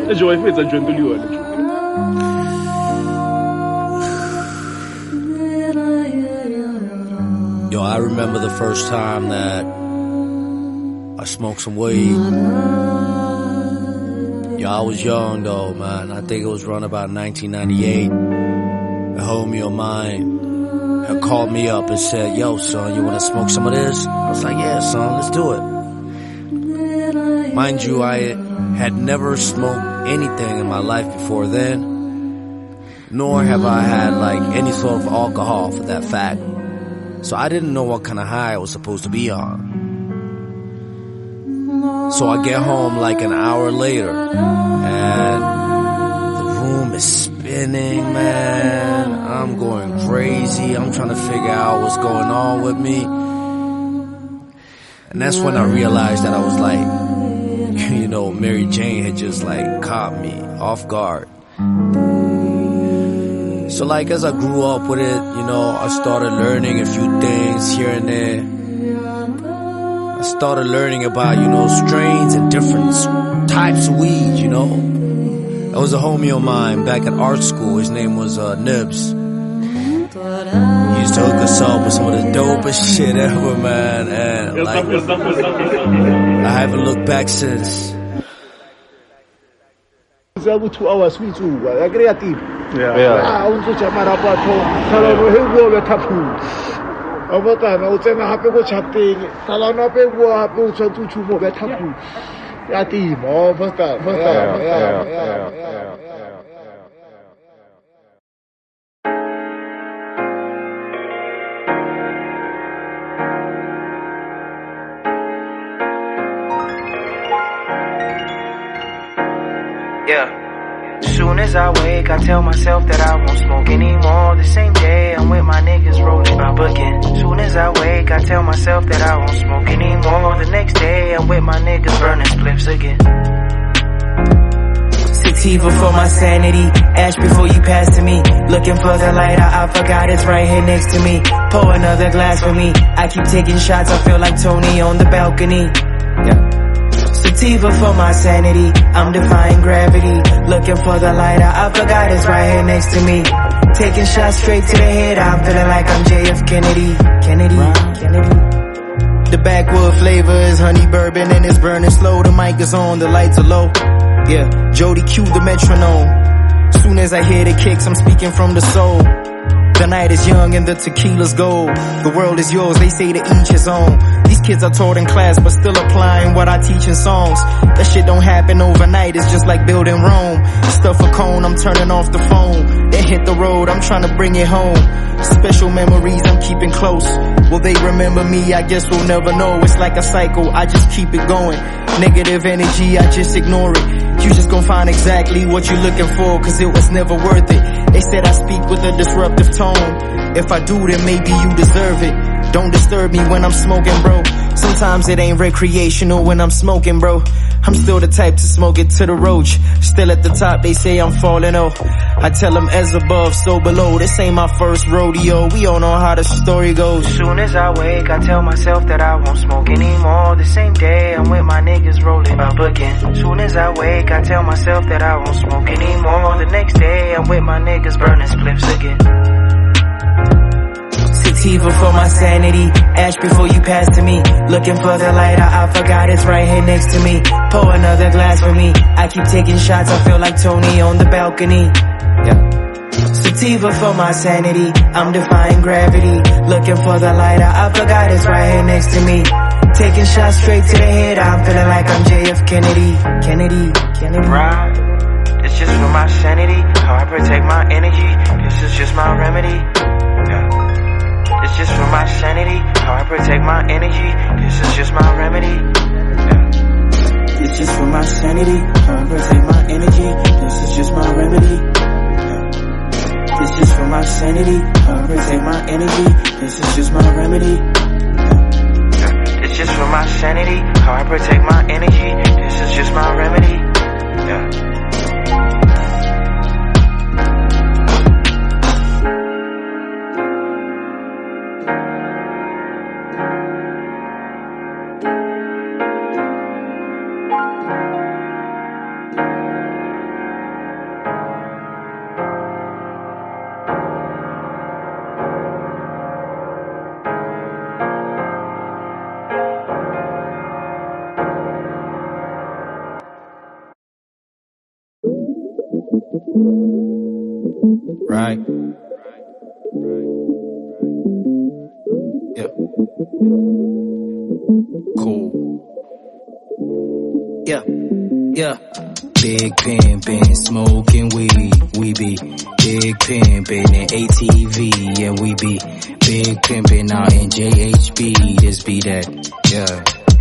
Yo, I remember the first time that I smoked some weed. Yo, I was young though, man. I think it was around about 1998. A homie of mine had called me up and said, yo, son, you wanna smoke some of this? I was like, yeah, son, let's do it. Mind you, I had never smoked anything in my life before then, nor have I had like any sort of alcohol for that fact. So I didn't know what kind of high I was supposed to be on. So I get home like an hour later, and the room is spinning, man. I'm going crazy. I'm trying to figure out what's going on with me. And that's when I realized that I was like, you know, Mary Jane had just like caught me off guard. So like as I grew up with it, you know, I started learning a few things here and there. I started learning about, you know, strains and different types of weed, you know. There was a homie of mine back at art school. His name was Nibs. He used to hook us up with some of the dopest shit ever, man. And like, I haven't looked back since. 2 hours we do, creative. Yeah. Untuk jamar apa tu? Kalau hewa betapu. Apa tak? Mau jangan hape ko chatting. Kalau nak hape ko hape tu cuma betapu. Creative, oh, first. Yeah. Soon as I wake, I tell myself that I won't smoke anymore. The same day, I'm with my niggas rolling my booking. Soon as I wake, I tell myself that I won't smoke anymore. The next day, I'm with my niggas burning spliffs again. Sativa for my sanity. Ash before you pass to me. Looking for the lighter, I forgot it's right here next to me. Pour another glass for me. I keep taking shots, I feel like Tony on the balcony. Yeah. Sativa for my sanity, I'm defying gravity. Looking for the lighter, I forgot it's right here next to me. Taking shots straight to the head, I'm feeling like I'm JF Kennedy. The backwood flavor is honey bourbon and it's burning slow. The mic is on, the lights are low. Yeah, Jody cue the metronome. Soon as I hear the kicks, I'm speaking from the soul. The night is young and the tequila's gold. The world is yours, they say to each his own. These kids are taught in class but still applying what I teach in songs. That shit don't happen overnight, it's just like building Rome. Stuff a cone, I'm turning off the phone. Then hit the road, I'm trying to bring it home. Special memories I'm keeping close. Will they remember me? I guess we'll never know. It's like a cycle, I just keep it going. Negative energy, I just ignore it. You just gon' find exactly what you're looking for, cause it was never worth it. They said I speak with a disruptive tone. If I do, then maybe you deserve it. Don't disturb me when I'm smoking, bro. Sometimes it ain't recreational when I'm smoking, bro. I'm still the type to smoke it to the roach. Still at the top, they say I'm falling off. I tell them as above, so below. This ain't my first rodeo. We all know how the story goes. As soon as I wake, I tell myself that I won't smoke anymore. The same day, I'm with my niggas rolling up again. Soon as I wake, I tell myself that I won't smoke anymore. The next day, I'm with my niggas burning spliffs again. Sativa for my sanity. Ash before you pass to me. Looking for the lighter, I forgot it's right here next to me. Pour another glass for me. I keep taking shots, I feel like Tony on the balcony. Yeah. Sativa for my sanity, I'm defying gravity. Looking for the lighter, I forgot it's right here next to me. Taking shots straight to the head, I'm feeling like I'm JF Kennedy. Right. It's just for my sanity, how I protect my energy. This is just my remedy. Yeah. It's just for my sanity, how I protect my energy. This is just my remedy. Yeah. It's just for my sanity, how I protect my energy. This is just my remedy. Yeah. It's just for my sanity, how I protect my energy. This is just my remedy. Yeah. It's just for my sanity, how I protect my energy. This is just my remedy. Yeah. Right. Yeah. Cool. Yeah. Yeah. Big pimpin', smoking weed, we be big pimpin' in ATV, and we be big pimpin' out in JHB, this be that, yeah.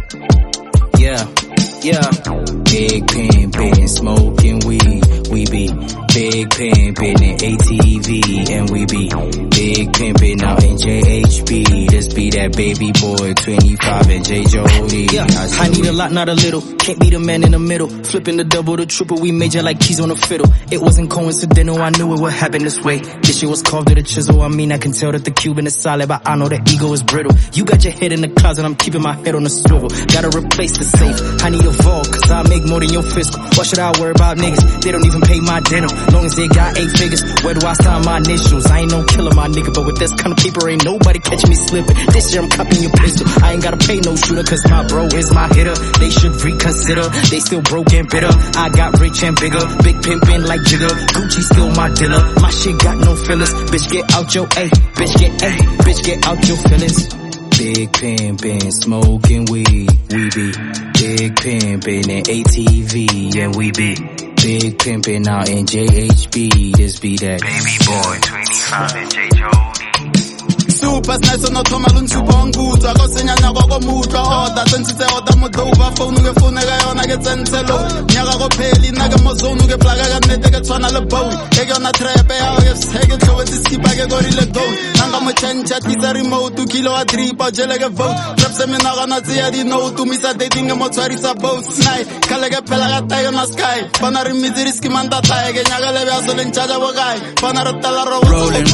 Yeah, yeah. Big pimpin', smoking weed, we be big pimpin' in ATV, and we be big pimpin' out in JHB, this be that baby boy, 25 and J. Jody. Yeah, I need a lot, not a little. Can't be the man in the middle. Flipping the double, the triple, we major like keys on a fiddle. It wasn't coincidental, I knew it would happen this way. This shit was carved with a chisel. I mean, I can tell that the Cuban is solid, but I know that ego is brittle. You got your head in the closet, I'm keeping my head on the swivel. Gotta replace the safe, I need a vault, cause I make more than your fiscal. Why should I worry about niggas? They don't even pay my dinner. Long as they got 8 figures, where do I sign my initials? I ain't no killer, my nigga, but with this kind of paper, ain't nobody catching me slipping. This year I'm copying your pistol. I ain't gotta pay no shooter, cause my bro is my hitter. They should reconsider, they still broke and bitter. I got rich and bigger, big pimpin' like Jigger. Gucci still my dealer, my shit got no fillers. Bitch get out your A, bitch get A, bitch get out your feelings. Big pimpin', smoking weed, we be big pimpin' in ATV, and we be big pimpin' out in JHB, this be that baby boy, 25 and J. Jody. Super nice no thoma lunchubonguza go senyanya go mutwa order sensitse order modova phone ke phone ga yona ke tsentselo nyaka go pheli na ke mozonu ke plaga ka nete ke tswana le bow ke yona trap ya o ke seke tlo wetsi skipa ke go rile go nanga mo change tisa remote kilo a tripa jele ke vote trap se mina gana tsia di no to misa dating mo tshwarisa both night kale ke phela ga tayo na sky bana re miziri skimanda tae ke nyaka le bya so le nchaja bo kai bana re tala ro rolling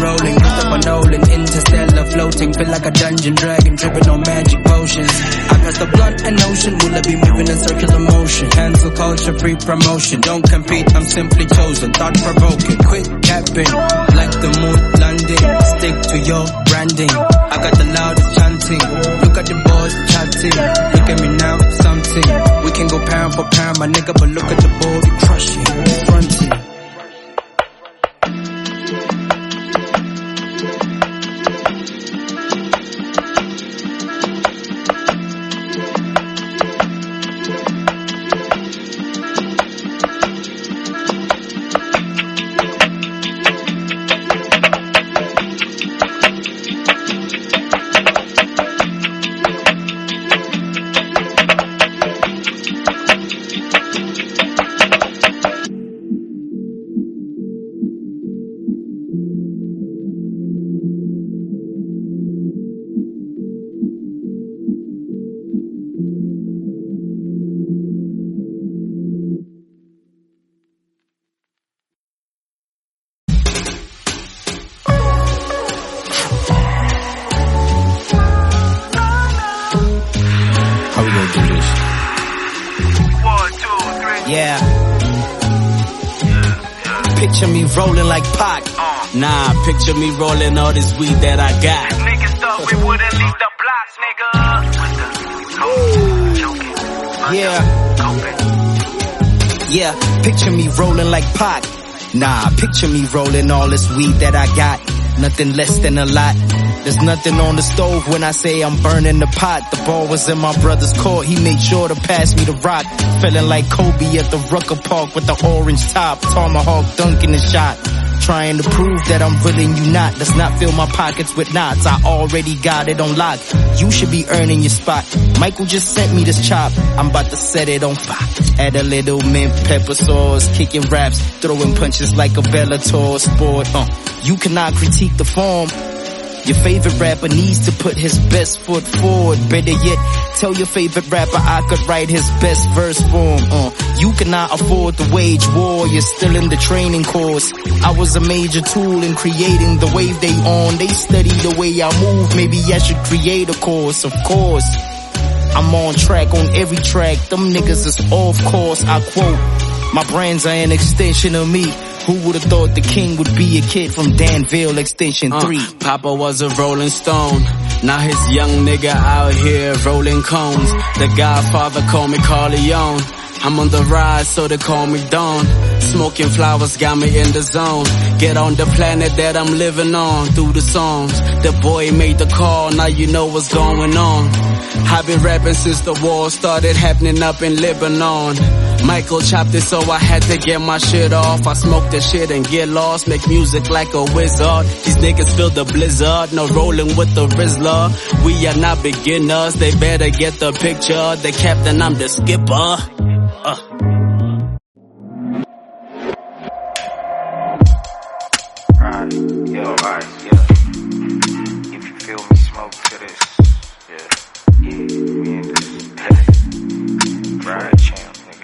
up and rolling interstellar floating, feel like a dungeon dragon, dripping on magic potions. I got the blunt and ocean, will I be moving in circular motion? Cancel culture, free promotion, don't compete, I'm simply chosen, thought provoking, quick capping, like the moon landing, stick to your branding. I got the loudest chanting, look at the boys chatting, look at me now, something. We can go pound for pound, my nigga, but look at the ball, we crushing, fronting. Yeah. Picture me rolling like Pac. Nah, picture me rolling all this weed that I got. Niggas thought we wouldn't leave the block, nigga. Yeah, picture me rolling like Pac. Nah, picture me rolling all this weed that I got. Nothing less than a lot. There's nothing on the stove when I say I'm burning the pot. The ball was in my brother's court, he made sure to pass me the rock. Feeling like Kobe at the Rucker Park with the orange top. Tomahawk dunking the shot. Trying to prove that I'm willing you not. Let's not fill my pockets with knots, I already got it on lock. You should be earning your spot. Michael just sent me this chop, I'm about to set it on fire. Add a little mint pepper sauce, kicking raps, throwing punches like a Bellator sport. You cannot critique the form. Your favorite rapper needs to put his best foot forward. Better yet, tell your favorite rapper I could write his best verse for him. You cannot afford to wage war, you're still in the training course. I was a major tool in creating the wave they on. They study the way I move, maybe I should create a course, of course. I'm on track on every track, them niggas is off course, I quote. My brands are an extension of me. Who would've thought the king would be a kid from Danville Extension 3? Papa was a rolling stone. Now his young nigga out here rolling cones. The Godfather called me Corleone. I'm on the rise, so they call me Dawn. Smoking flowers got me in the zone. Get on the planet that I'm living on through the songs. The boy made the call, now you know what's going on. I've been rapping since the war started happening up in Lebanon. Michael chopped it, so I had to get my shit off. I smoke the shit and get lost, make music like a wizard. These niggas feel the blizzard, no rolling with the Rizzler. We are not beginners, they better get the picture. The captain, I'm the skipper. Right, yeah. If you feel me, smoke to this. Yeah, me and this. Right, champ, nigga.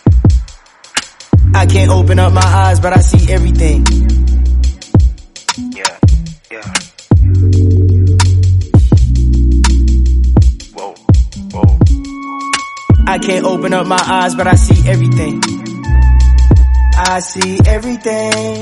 I can't open up my eyes, but I see everything. Yeah. Whoa. I can't open up my eyes, but I see everything. I see everything,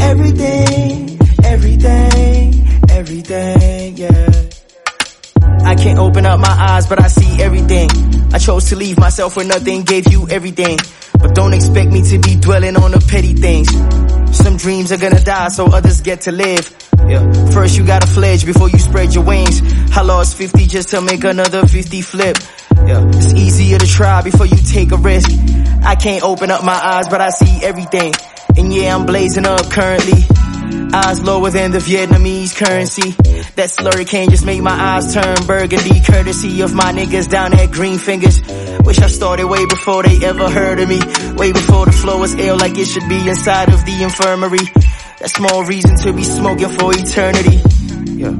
yeah. I can't open up my eyes, but I see everything. I chose to leave myself where nothing gave you everything. But don't expect me to be dwelling on the petty things. Some dreams are gonna die so others get to live. Yeah. First you gotta fledge before you spread your wings. I lost 50 just to make another 50 flip. Yeah. It's easier to try before you take a risk. I can't open up my eyes, but I see everything. And yeah, I'm blazing up currently. Eyes lower than the Vietnamese currency. That slurry can't just make my eyes turn burgundy. Courtesy of my niggas down at Green Fingers. Wish I started way before they ever heard of me. Way before the flow was ill like it should be inside of the infirmary. That's more reason to be smoking for eternity. Yeah.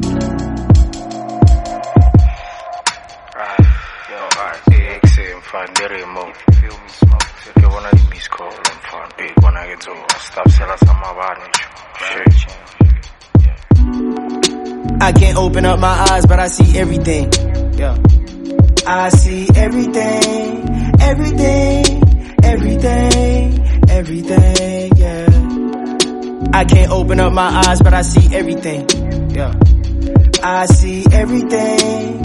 Fan deremo, feel me smoke. Che wanna di mi score, fan big wanna get to stop sell us my varnish. I can't open up my eyes, but I see everything. Yeah. I see everything, yeah. I can't open up my eyes, but I see everything. Yeah. I see everything,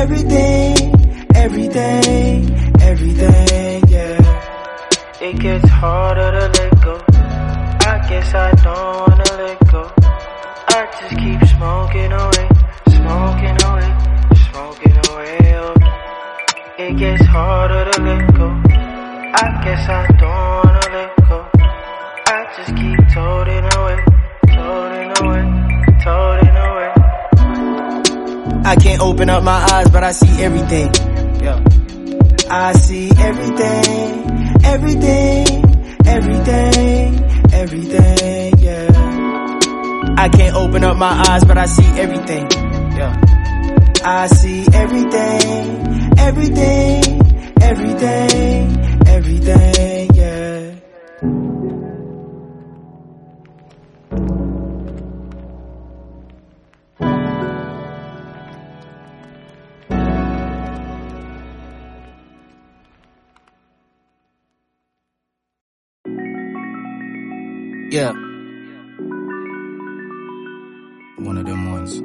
yeah. It gets harder to let go. I guess I don't wanna let go. I just keep smoking away. It gets harder to let go. I guess I don't wanna let go. I just keep toting away. I can't open up my eyes, but I see everything. Yeah. I see everything, yeah. I can't open up my eyes, but I see everything. Yeah. I see everything, yeah. Yeah. One of them ones.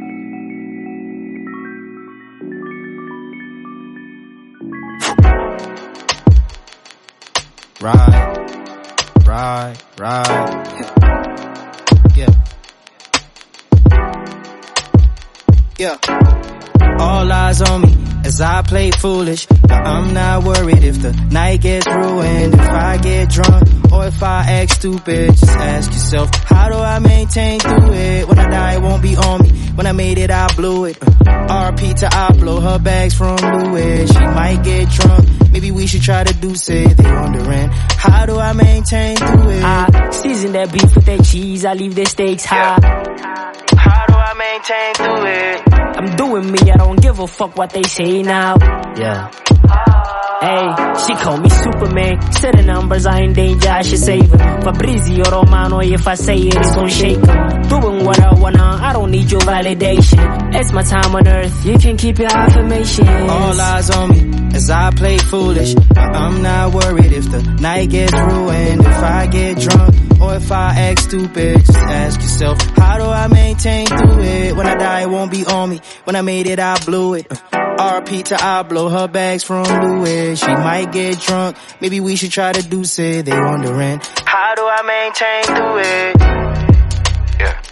Right. Yeah. All eyes on me as I play foolish. But I'm not worried if the night gets ruined, if I get drunk, or if I act stupid. Just ask yourself, how do I maintain through it? When I die, it won't be on me. When I made it, I blew it. RP to I blow her bags from Louis. She might get drunk. Maybe we should try to do it. They wondering, how do I maintain through it? I season that beef with that cheese. I leave the stakes high. How do I maintain through it? I'm doing me, I don't give a fuck what they say now. Yeah. Hey, she call me Superman. Said the numbers are in danger, I should save him. Fabrizio Romano, if I say it, it's gon' shake him. Doing what I wanna, I don't need your validation. It's my time on earth, you can keep your affirmations. All eyes on me as I play foolish. But I'm not worried if the night gets ruined, if I get drunk, or if I act stupid. Just ask yourself, how do I maintain through it? When I die, it won't be on me. When I made it, I blew it. RP to I blow her bags from Louis. She might get drunk. Maybe we should try to do say they wondering. How do I maintain through it? Yeah.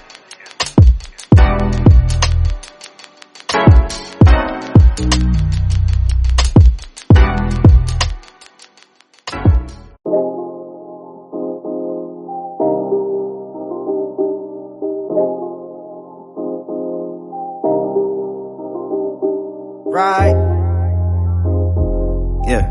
Right. Yeah.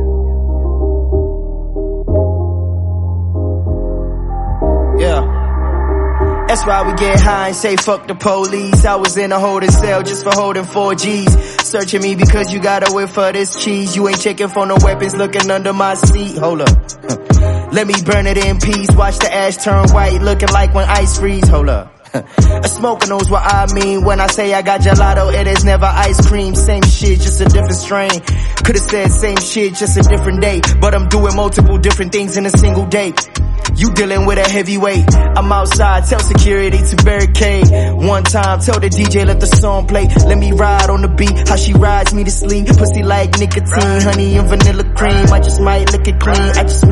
Yeah. That's why we get high and say fuck the police. I was in a holding cell just for holding 4 G's. Searching me because you got away for this cheese. You ain't checking for no weapons looking under my seat. Hold up. Let me burn it in peace. Watch the ash turn white looking like when ice freeze. Hold up. A smoker knows what I mean when I say I got gelato, it is never ice cream. Same shit, just a different strain. Could've said same shit, just a different day. But I'm doing multiple different things in a single day. You dealing with a heavyweight. I'm outside, tell security to barricade. One time, tell the DJ let the song play. Let me ride on the beat, how she rides me to sleep. Pussy like nicotine, honey and vanilla cream. I just might lick it clean, I just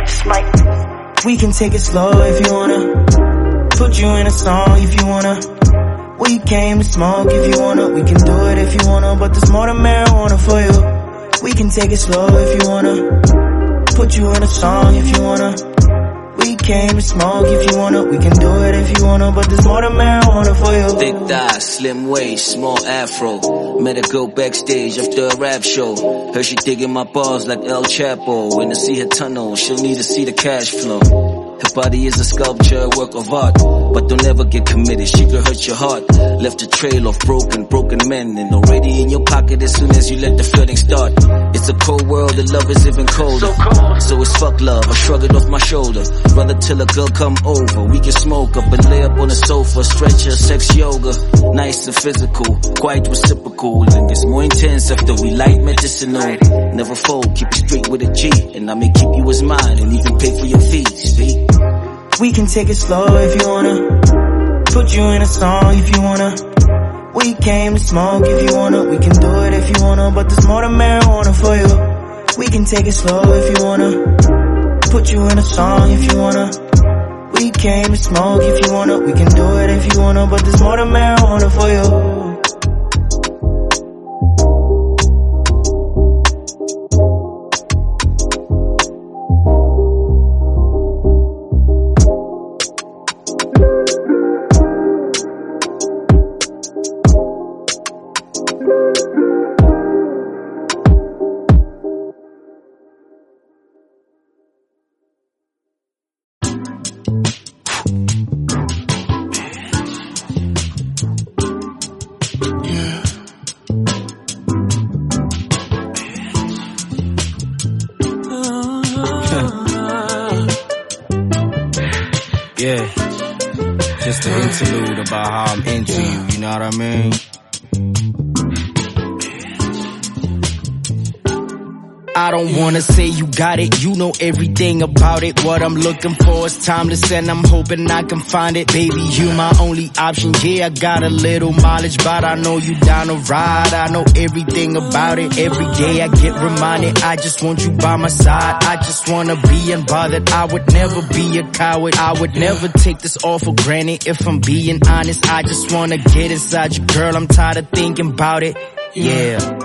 might. We can take it slow if you wanna. Put you in a song if you wanna. We came to smoke if you wanna. We can do it if you wanna, but there's more than marijuana for you. We can take it slow if you wanna. Put you in a song if you wanna. We came to smoke if you wanna. We can do it if you wanna, but there's more than marijuana for you. Thick thighs, slim waist, small afro. Met a girl backstage after a rap show. Heard she digging my bars like El Chapo. When I see her tunnel, she'll need to see the cash flow. Her body is a sculpture, a work of art. But don't ever get committed, she could hurt your heart. Left a trail of broken men. And already in your pocket as soon as you let the flirting start. It's a cold world, the love is even colder. So it's fuck love, I shrug it off my shoulder. Rather till a girl come over, we can smoke up and lay up on the sofa. Stretcher, sex yoga, nice and physical, quite reciprocal. And it's more intense after we light medicinal. Never fold, keep it straight with a G. And I may keep you as mine and even pay for your fees, see? We can take it slow if you wanna. Put you in a song if you wanna. We came to smoke if you wanna. We can do it if you wanna, but there's more than marijuana for you. We can take it slow if you wanna. Put you in a song if you wanna. We came to smoke if you wanna. We can do it if you wanna, but there's more than marijuana for you. Yeah, just an interlude about how I'm into you, you know what I mean? I don't wanna say you got it, you know everything about it. What I'm looking for is timeless and I'm hoping I can find it. Baby, you my only option, yeah, I got a little mileage, but I know you down to ride. I know everything about it, every day I get reminded. I just want you by my side, I just wanna be unbothered. I would never be a coward, I would never take this all for granted. If I'm being honest, I just wanna get inside you, girl, I'm tired of thinking about it, yeah.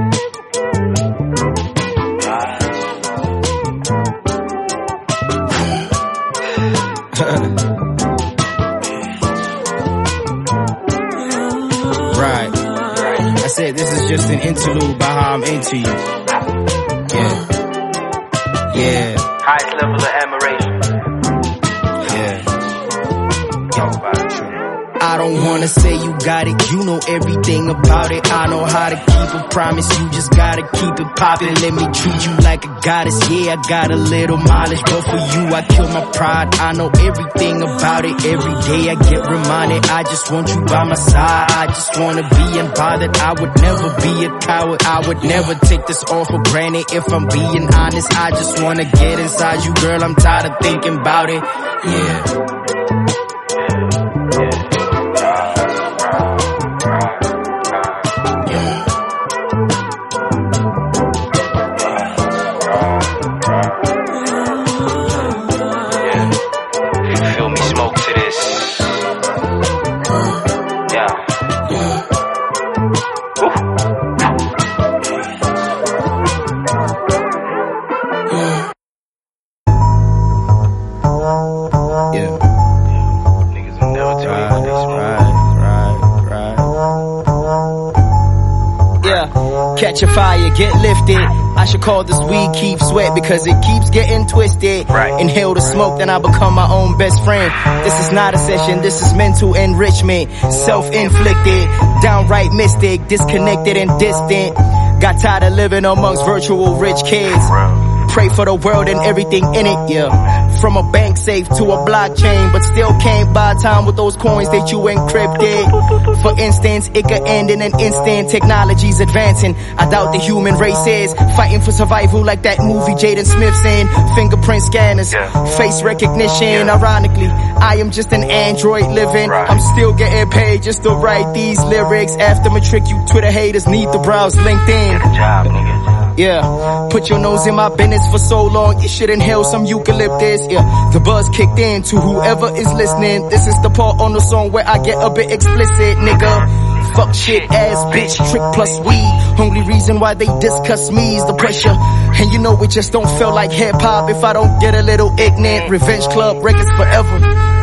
Right. I said this is just an interlude about how I'm into you. Yeah. Yeah. Highest level of admiration. Yeah. Talk about it. I don't wanna say you got it, you know everything about it. I know how to keep a promise, you just gotta keep it poppin'. Let me treat you like a goddess, yeah, I got a little mileage, but for you I kill my pride. I know everything about it, every day I get reminded. I just want you by my side, I just wanna be unbothered. I would never be a coward, I would never take this all for granted. If I'm being honest, I just wanna get inside you, girl, I'm tired of thinking about it, yeah. Catch a fire, get lifted. I should call this weed keep sweat because it keeps getting twisted. Inhale the smoke, then I become my own best friend. This is not a session, this is mental enrichment. Self-inflicted, downright mystic, disconnected and distant. Got tired of living amongst virtual rich kids. Pray for the world and everything in it, yeah. From a bank safe to a blockchain, but still can't buy time with those coins that you encrypted. For instance, it could end in an instant. Technology's advancing. I doubt the human race is fighting for survival like that movie Jaden Smith's in. Fingerprint scanners, face recognition. Ironically, I am just an android living. I'm still getting paid just to write these lyrics. After matric, you Twitter haters need to browse LinkedIn. Get a job, nigga. Yeah, put your nose in my business for so long, you should inhale some eucalyptus. Yeah, the buzz kicked in to whoever is listening. This is the part on the song where I get a bit explicit, nigga. Fuck shit, ass bitch, trick plus weed. Only reason why they discuss me is the pressure. And you know it just don't feel like hip hop if I don't get a little ignorant. Revenge Club records forever.